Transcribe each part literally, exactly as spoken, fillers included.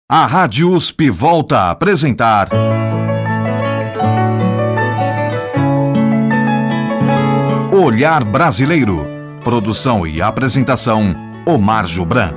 A Rádio U S P volta a apresentar Olhar Brasileiro. Produção e apresentação, Omar Jubran.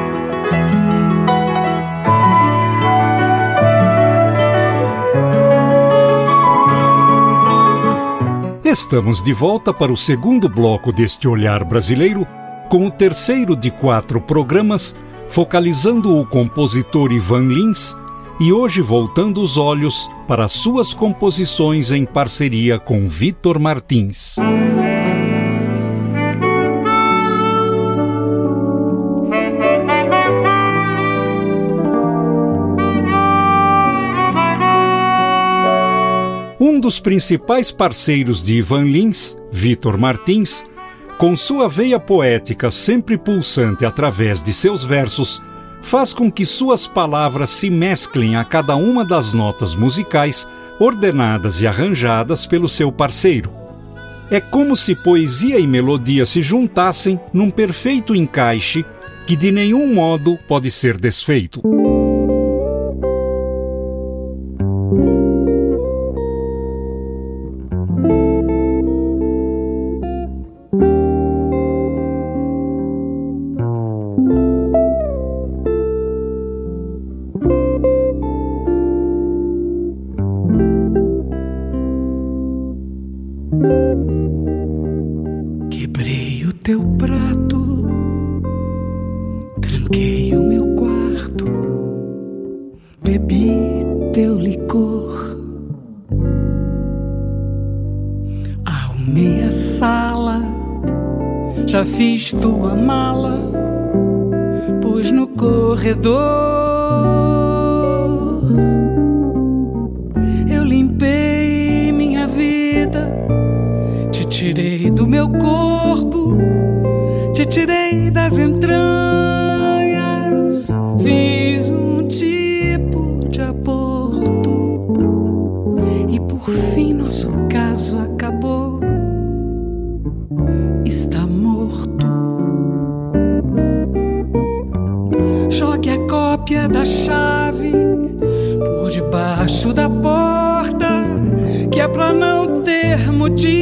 Estamos de volta para o segundo bloco deste Olhar Brasileiro, com o terceiro de quatro programas, focalizando o compositor Ivan Lins e hoje voltando os olhos para suas composições em parceria com Victor Martins. Um dos principais parceiros de Ivan Lins, Victor Martins, com sua veia poética sempre pulsante através de seus versos, faz com que suas palavras se mesclem a cada uma das notas musicais ordenadas e arranjadas pelo seu parceiro. É como se poesia e melodia se juntassem num perfeito encaixe que de nenhum modo pode ser desfeito. Quebrei o teu prato, tranquei o meu quarto, bebi teu licor, arrumei a sala, já fiz tua mala, pus no corredor. Eu limpei minha vida, te tirei do meu corpo, te tirei das entranhas, fiz um tipo de aborto e por fim nosso caso acabou. Está morto. Jogue a cópia da chave por debaixo da porta, que é pra não ter motivo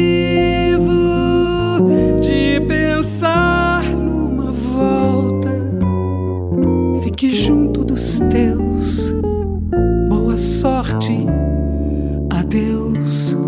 de pensar numa volta. Fique junto dos teus, boa sorte, adeus.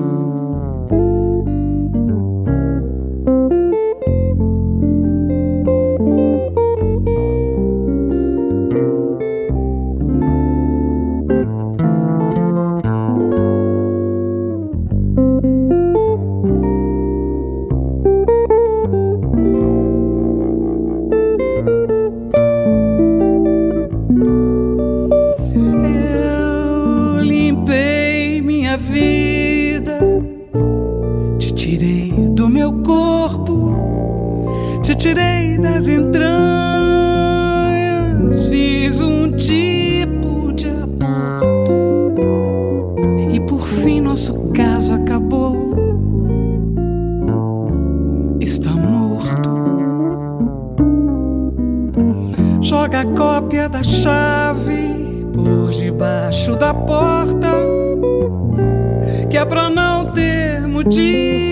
Tirei das entranhas, fiz um tipo de aborto e por fim nosso caso acabou. Está morto. Joga a cópia da chave por debaixo da porta, que é pra não ter motivo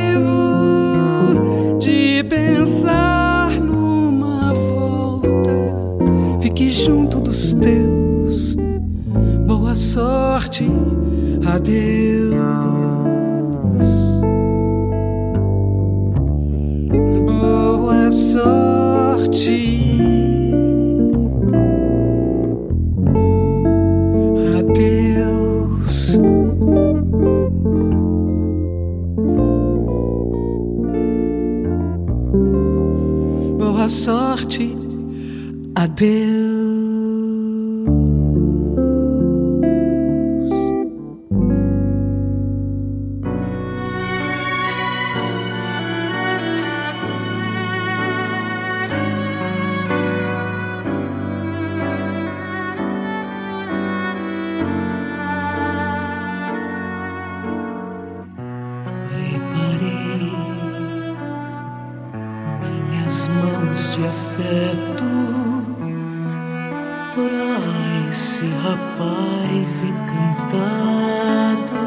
de pensar numa volta. Fique junto dos teus, boa sorte, adeus. Boa sorte, adeus. Boa sorte, adeus. Preparei minhas mãos de afeto esse rapaz encantado,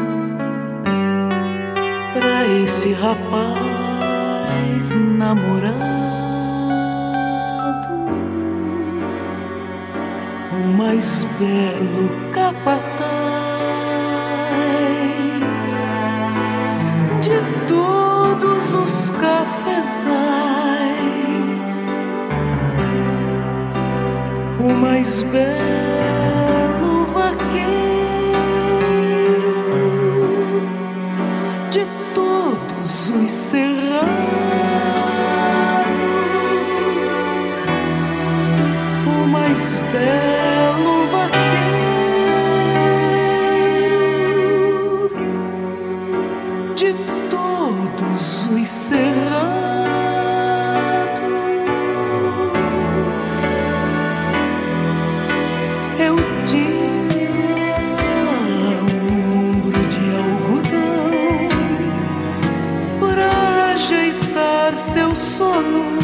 pra esse rapaz namorado, o mais belo capataz de todos os cafezais, o mais belo vaqueiro de todos os cerrados, o mais belo vaqueiro de todos os cerrados. Eu tinha um ombro de algodão pra ajeitar seu sono.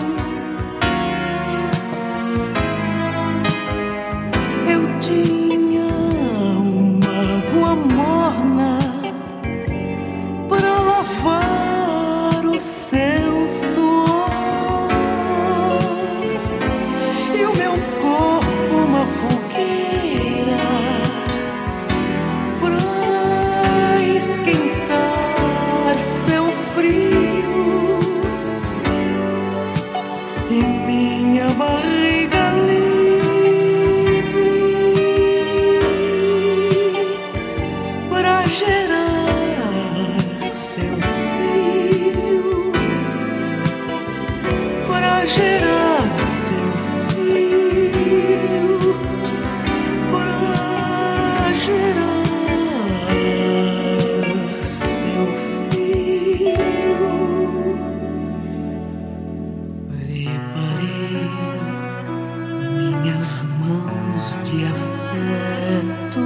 Eu tinha uma água morna pra lavar o seu suor, e o meu corpo uma fogueira pra esquentar seu frio, e minha barriga livre pra gerar seu filho, para gerar seu filho, para gerar seu filho. Preparei minhas mãos de afeto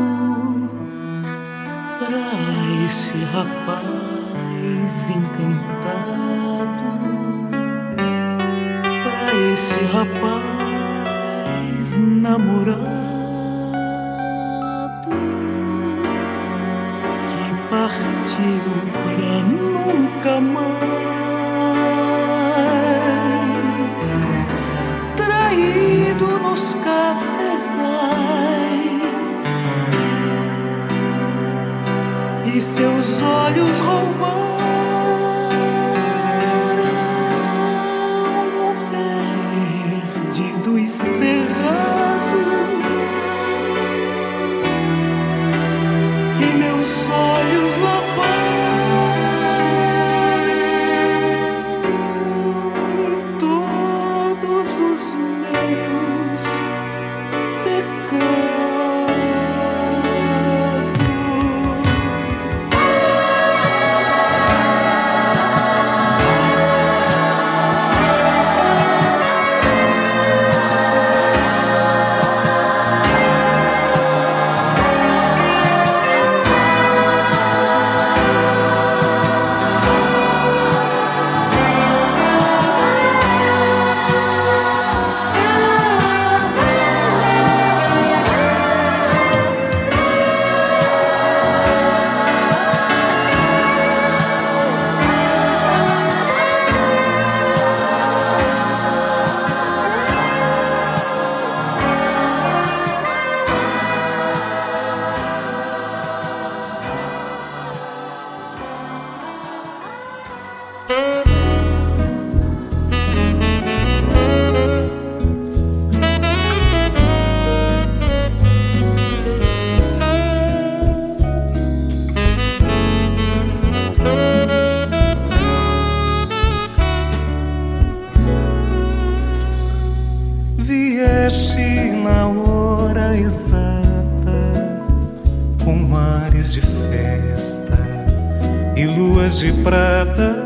pra esse rapaz encantado, pra esse rapaz namorado que partiu pra nunca mais, traído nos cafezais, e seus olhos roubaram o verde dos cerrados, e meus olhos lavaram todos os meus pecados. Vieste na hora exata, com mares de festa e luas de prata.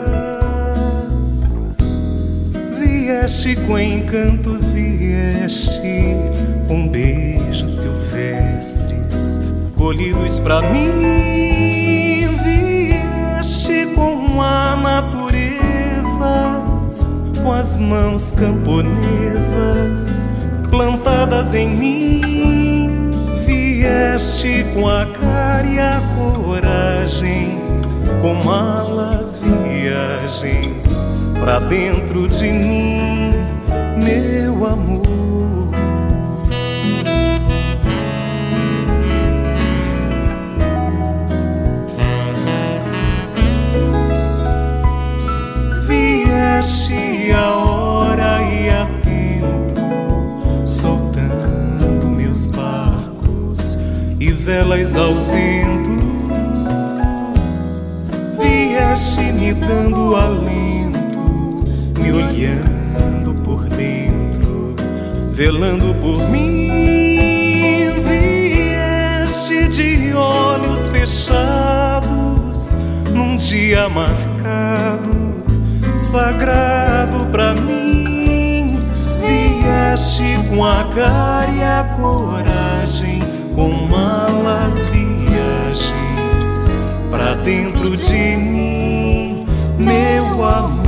Vieste com encantos, vieste com beijos silvestres colhidos pra mim. Vieste com a natureza, com as mãos camponesas plantadas em mim. Vieste com a cara e a coragem, com malas viagens pra dentro de mim, meu amor. Vieste a hora e a tempo, soltando meus barcos e velas ao vento. Vieste me dando alento, me olhando por dentro, velando por mim. Vieste de olhos fechados, num dia marcado, sagrado pra mim. Vieste com a cara e a coragem, com malas viagens pra dentro de mim, meu amor.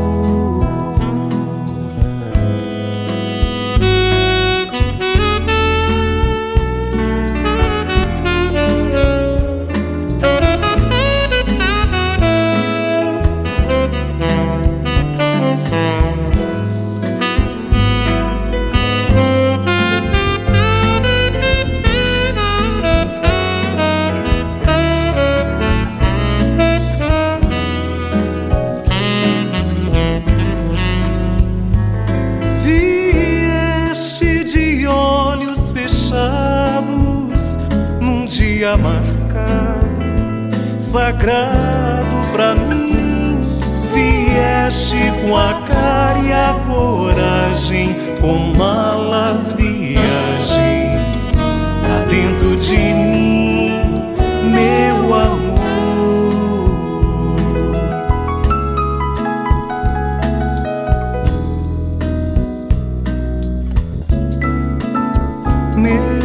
Marcado, sagrado pra mim. Vieste com a cara e a coragem, com malas viagens pra dentro de mim, meu amor. Meu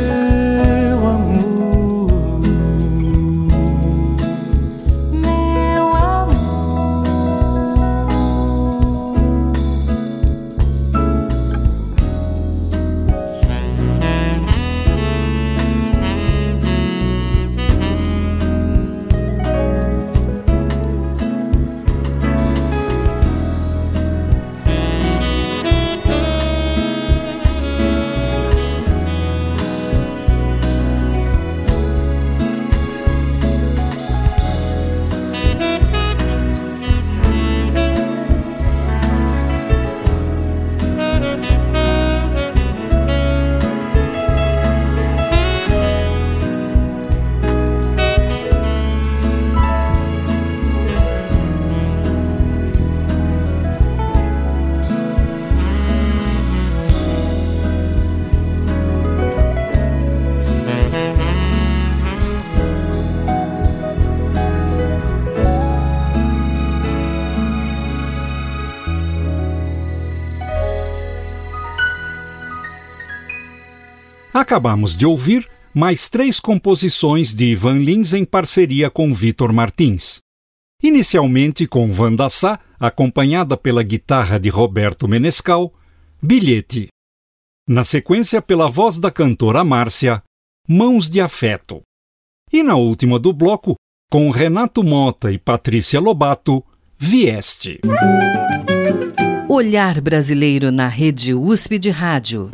Acabamos de ouvir mais três composições de Ivan Lins em parceria com Vitor Martins. Inicialmente com Wanda Sá, acompanhada pela guitarra de Roberto Menescal, Bilhete. Na sequência, pela voz da cantora Márcia, Mãos de Afeto. E na última do bloco, com Renato Mota e Patrícia Lobato, Vieste. Olhar Brasileiro na Rede U S P de Rádio.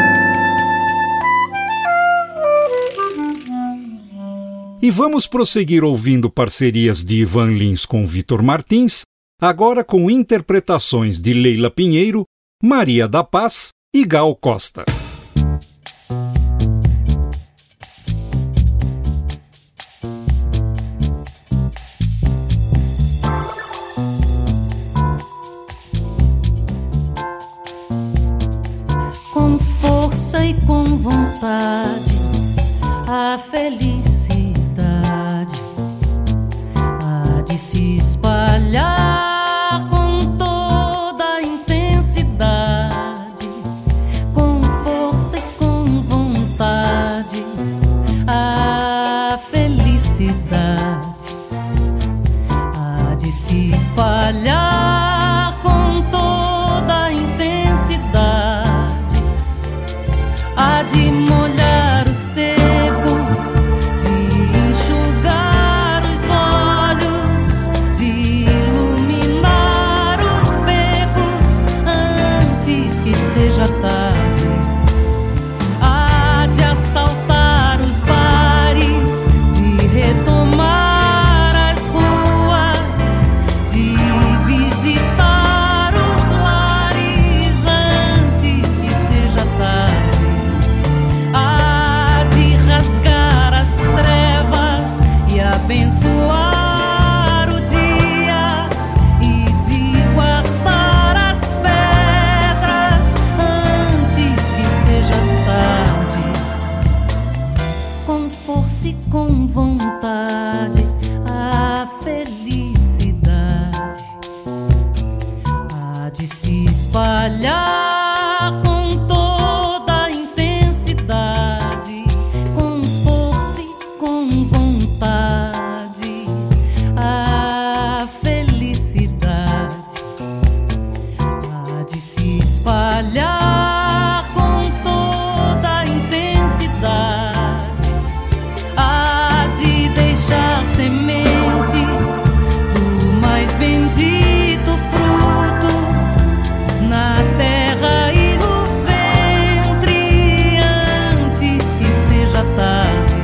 E vamos prosseguir ouvindo parcerias de Ivan Lins com Vitor Martins, agora com interpretações de Leila Pinheiro, Maria da Paz e Gal Costa. Com força e com vontade, a felicidade há de se espalhar com toda a intensidade. Com força e com vontade, a felicidade há de se espalhar com toda a intensidade. força e com vontade a felicidade há de se espalhar com toda a intensidade, com força e com vontade a felicidade há de se espalhar com toda a intensidade, há de deixar sementes do mais bendito fruto na terra e no ventre antes que seja tarde,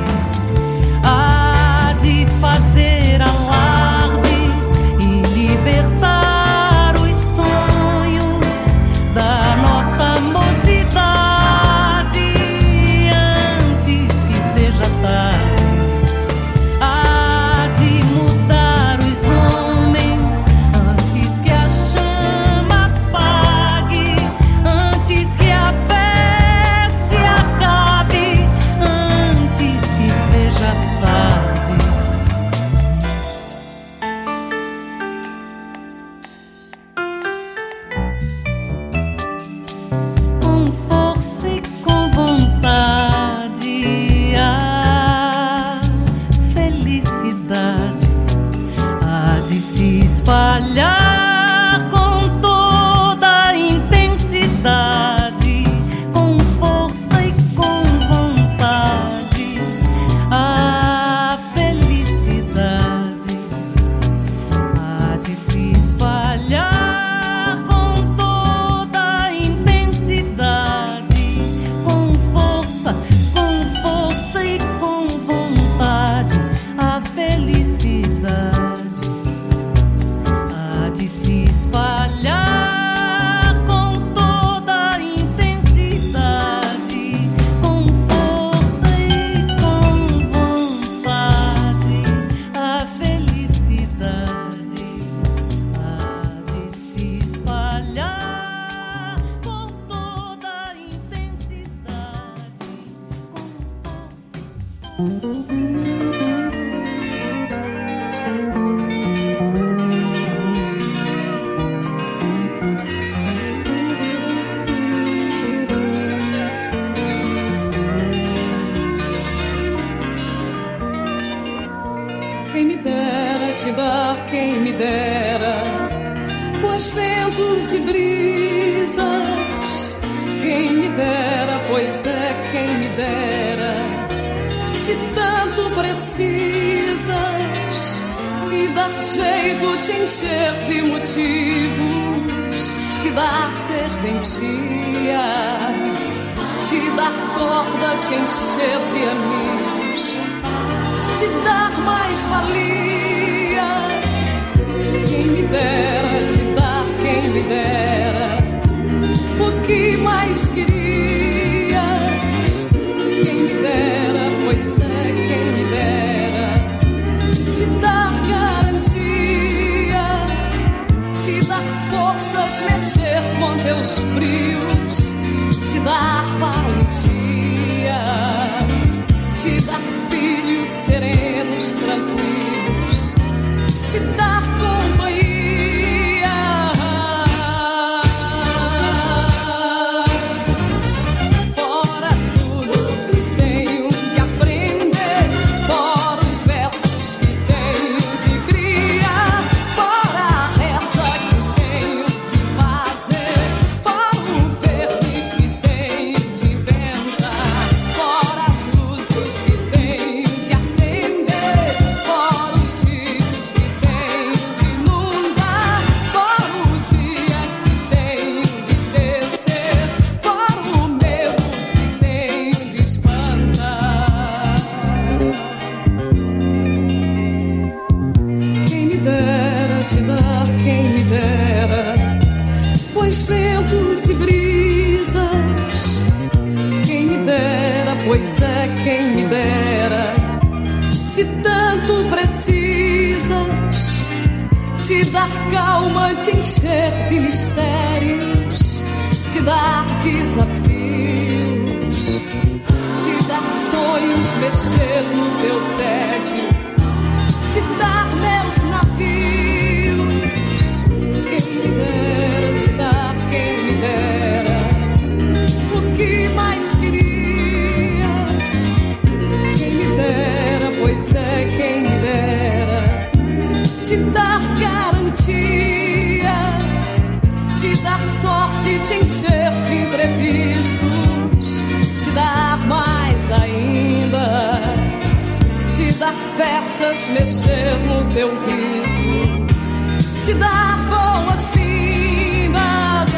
há de fazer alarde e libertar os sonhos da nossa mocidade antes que seja tarde, há de mudar os homens antes que a chama apague, antes que a fé se acabe, antes que seja tarde. Com força e com vontade a felicidade há de se espalhar com toda a intensidade, com força e com vontade a felicidade há de se espalhar com toda a intensidade, com força, com força e com vontade a felicidade há de se espalhar com toda a intensidade, com força e com vontade a felicidade há de se espalhar com toda a intensidade, com força. Quem me dera te dar, quem me dera, pois ventos e brisas. Quem me dera, pois é, quem me dera, se tanto precisas, e dar jeito de encher de motivos, que dar serventia, te dar corda, te encher de amigos, te dar mais valia. Quem me dera te dar, quem me dera, o que mais querias. Quem me dera, pois é, quem me dera, te dar garantia, te dar forças, mexer com teus frios, te dar valentia, te dar filhos serenos, tranquilos, te dar companhia. Fora tudo que tenho de aprender, fora os versos que tenho de criar, fora a reza que tenho de fazer, fora o verde que tenho de inventar, fora as luzes que tenho de acender, fora os rios que tenho de inundar, fora o dia que tenho de descer, fora o medo que tenho de espantar. Quem me dera te dar, quem me dera, pois ventos e brisas. Quem me dera, pois é, quem me dera, se tanto precisas, te dar calma, te encher de mistérios, te dar desafios, te dar sonhos mexer no teu tédio, te dar meus navios. Quem me dera te dar, quem me dera o que mais querias. Quem me dera, pois é, quem me dera te dar garantia, te dar sorte, te encher de imprevistos, te dar mais ainda, te dar festas, mexer no teu riso, te dar boas-vindas.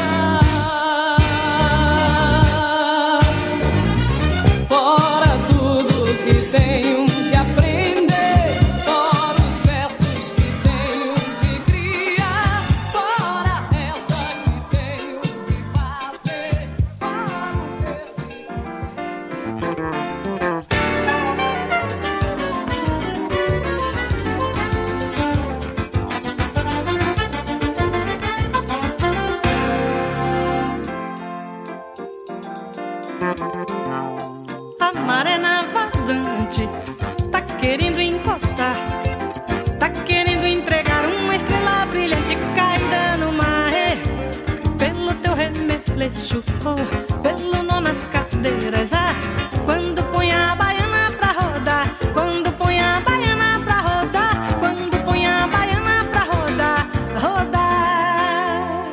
Fora tudo que tenho de aprender, fora os versos que tenho de criar, fora a reza que tenho de fazer, fora o A maré vazante tá querendo encostar, tá querendo entregar uma estrela brilhante caída no mar. É, pelo teu remeleixo, oh, pelo nó nas cadeiras. Ah, quando põe a baiana pra rodar, quando põe a baiana pra rodar, quando põe a baiana pra rodar, rodar.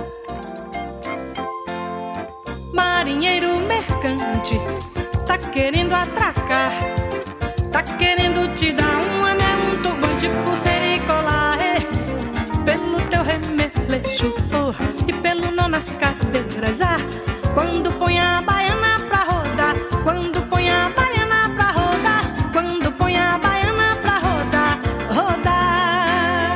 Marinheiro mercante tá querendo atracar, tá querendo te dar um anel, um turbante, pulseira e colar. É, pelo teu remeleixo, oh, e pelo nó nas cadeiras. Ah, quando põe a baiana pra rodar, quando põe a baiana pra rodar, quando põe a baiana pra rodar, rodar.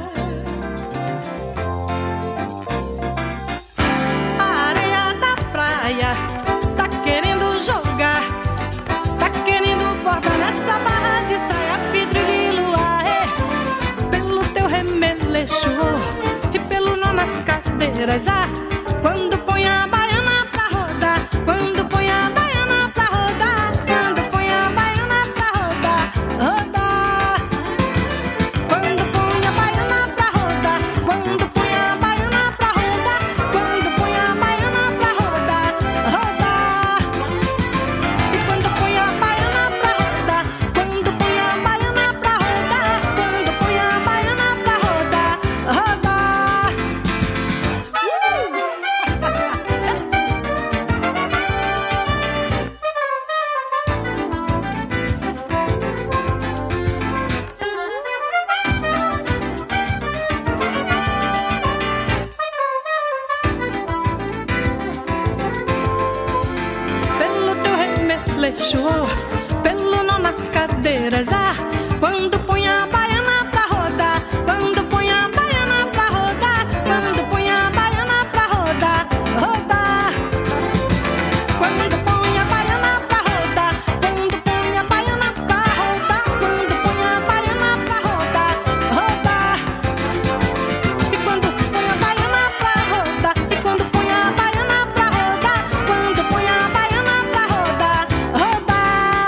A areia da praia tá querendo jogar, tá querendo bordar nessa barra de saia, vidro e luar. É, pelo teu remeleixo, oh, e pelo nó nas cadeiras. Ah, quando põe a baiana pra rodar, quando põe a baiana pra rodar, quando põe a baiana pra rodar, rodar. Quando põe a baiana pra rodar, quando põe a baiana pra rodar, quando põe a baiana pra rodar, rodar. E quando põe a baiana pra rodar, quando põe a baiana pra rodar, quando põe a baiana pra rodar, rodar. Pelo teu remeleixo, oh, pelo nó nas cadeiras. Ah, quando põe a baiana pra rodar, quando põe a baiana pra rodar, quando põe a baiana pra rodar, rodar. Quando põe a baiana pra rodar, quando põe a baiana pra rodar, quando põe a baiana pra rodar, rodar. E quando põe a baiana pra rodar, e quando põe a baiana pra rodar, quando põe a baiana pra rodar, rodar.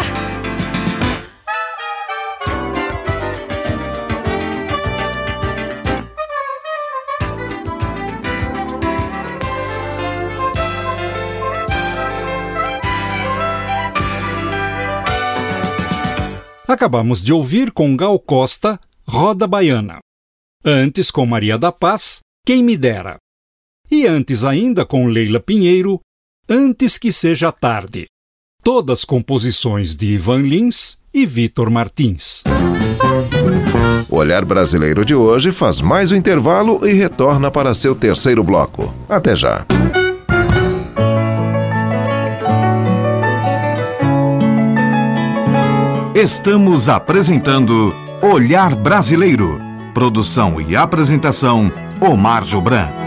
Acabamos de ouvir com Gal Costa, Roda Baiana. Antes com Maria da Paz, Quem Me Dera. E antes ainda com Leila Pinheiro, Antes que Seja Tarde. Todas composições de Ivan Lins e Vitor Martins. O Olhar Brasileiro de hoje faz mais um intervalo e retorna para seu terceiro bloco. Até já. Estamos apresentando Olhar Brasileiro. Produção e apresentação, Omar Jobran.